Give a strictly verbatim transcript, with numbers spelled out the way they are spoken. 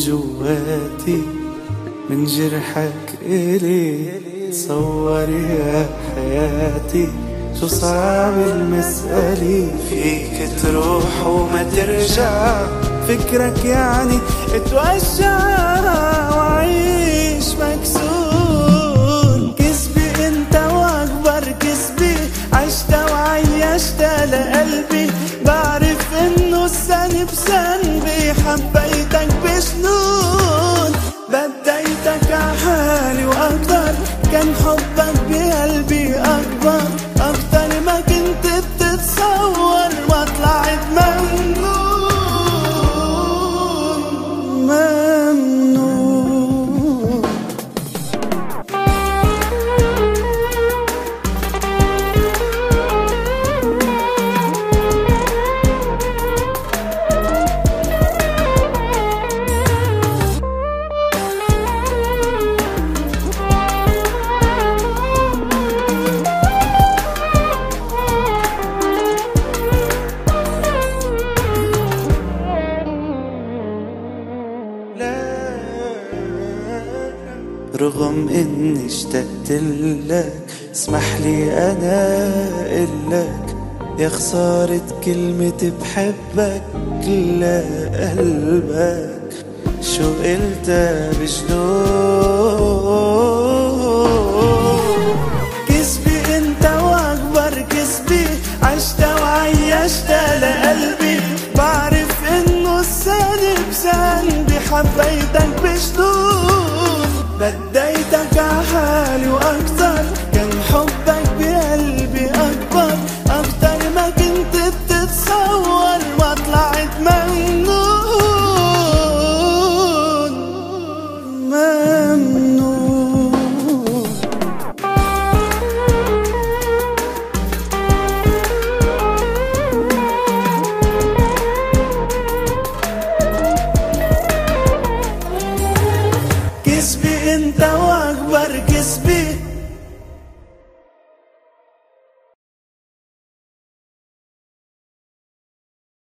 جواتي من جرحك إلي. تصور يا حياتي شو صعب المسألة، فيك تروح وما ترجع، فكرك يعني اتوجع وعيش مكسور. كسبي انت واكبر كسبي، عشت وعيشت لقلبي، بعرف انه السن بسنبي، حبيتك بجنون، بديتك عحالي واكتر، كان حبك بقلبي اكبر، اكتر ما كنت بتتصور، ما طلعت ممنون ممنون. رغم اني اشتقت لك، اسمح لي انا اقلك، يا خسارة كلمة بحبك لقلبك، شو قلت بجنون. كسبي انت واكبر كسبي، عشت وعيشت لقلبي، بعرف انه السن بسنبي، حبيتك بجنون، بديتك عحالي واكتر، كان حبك بقلبي اكبر، اكتر ما كنت بتتصور، ما طلعت ممنون ممنون. كسبي انت واكبر كسبي،